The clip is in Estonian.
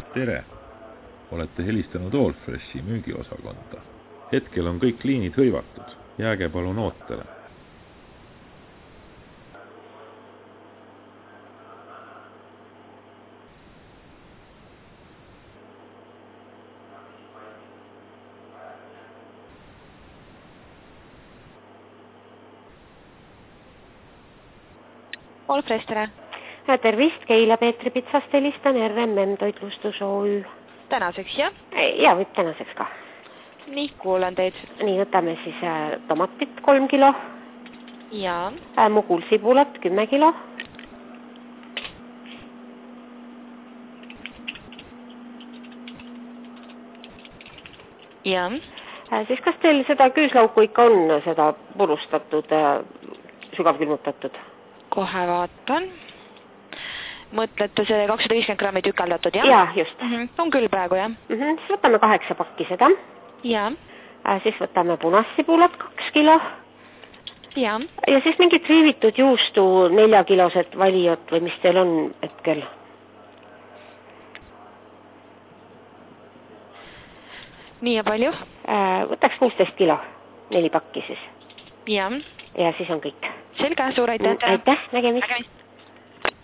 Tere! Olete helistanud Allfreshi müügiosakonda. Hetkel on kõik liinid hõivatud. Jääge palun ootele. Allfresh, tere! Tervist, Keila Peetri Pitsast helistan RMM Toitlustus OÜ. Tänaseks, jah? Ja, võib tänaseks ka. Nii, kuulan teid. Nii, võtame siis tomatit 3 kilo. Ja. Mugulsibulat 10 kilo. Ja. Siis kas teil seda küüslauku ikka on, seda purustatud, sügavkülmutatud? Kohe vaatan. Mõtlete see 250 grammi tükeldatud, jah? Ja, just. On küll praegu, jah? Siis võtame 8 pakki seda. Ja. Siis võtame punassibulat 2 kilo. Ja. Ja siis mingit riivitud juustu 4 kilosed valijot või mis teil on hetkel? Nii ja palju? Võtaks 16 kilo, 4 pakki siis. Ja. Ja siis on kõik. Selge, suur aitäh! Aitäh, nägemist!